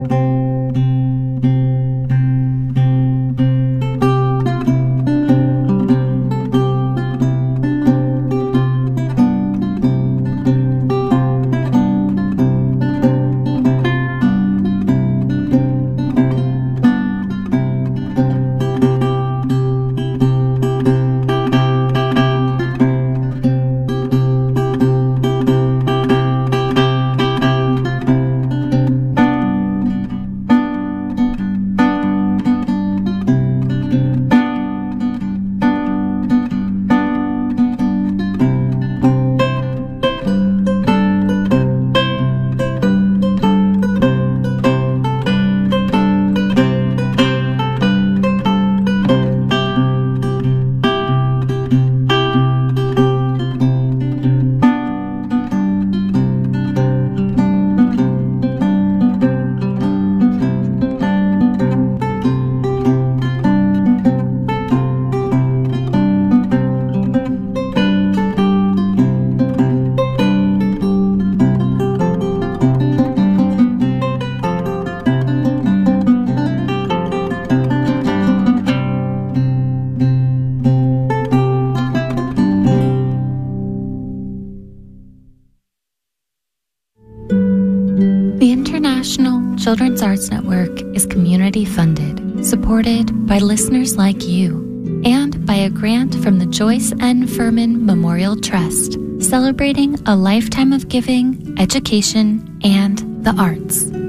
The International Children's Arts Network is community funded, supported by listeners like you, and by a grant from the Joyce N. Furman Memorial Trust, celebrating a lifetime of giving, education, and the arts.